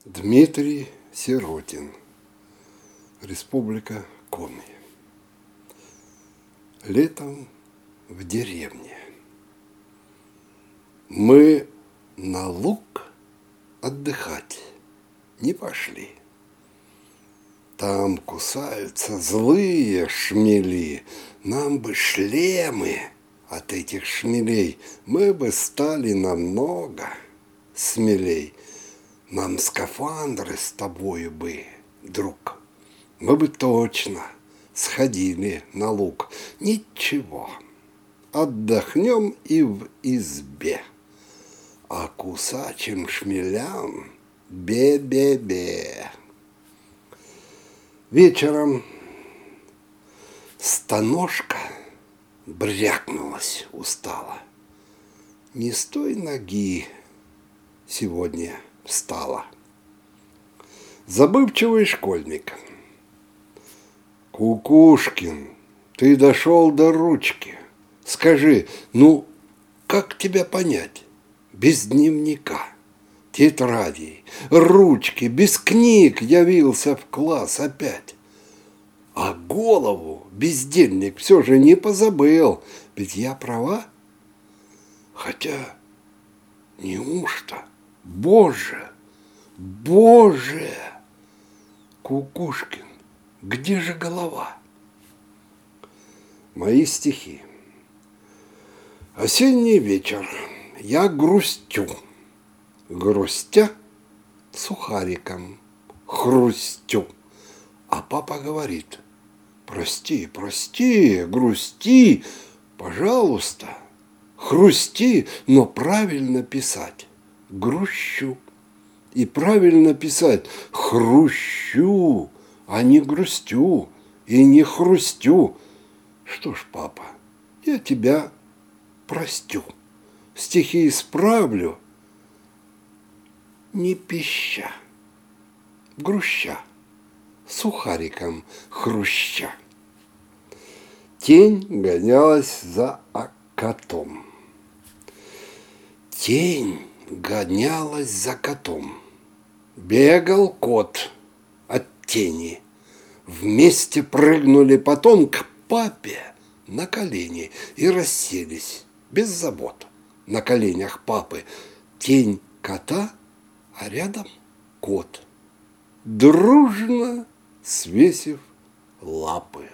Дмитрий Сиротин. Республика Коми. Летом в деревне. Мы на луг отдыхать не пошли. Там кусаются злые шмели. Нам бы шлемы от этих шмелей. Мы бы стали намного смелей. Нам скафандры с тобою бы, друг. Мы бы точно сходили на луг. Ничего, отдохнем и в избе. А кусачим шмелям бе-бе-бе. Вечером станожка брякнулась устала. Не с той ноги сегодня встала. Забывчивый школьник. Кукушкин, ты дошел до ручки. Скажи, ну как тебя понять? Без дневника, тетрадей, ручки, без книг явился в класс опять. А голову бездельник все же не позабыл. Ведь я права? Хотя неужто? Боже, Боже! Кукушкин, где же голова? Мои стихи. Осенний вечер. Я грустю. Грустя сухариком хрустю. А папа говорит: прости, прости, грусти, пожалуйста, хрусти, но правильно писать. Грущу. И правильно писать хрущу, а не грустю и не хрустю. Что ж, папа, я тебя простю. Стихи исправлю, не пища, груща, сухариком хруща. Тень гонялась за котом. Тень гонялась за котом. Бегал кот от тени. Вместе прыгнули потом к папе на колени и расселись без забот на коленях папы. Тень кота, а рядом кот, дружно свесив лапы.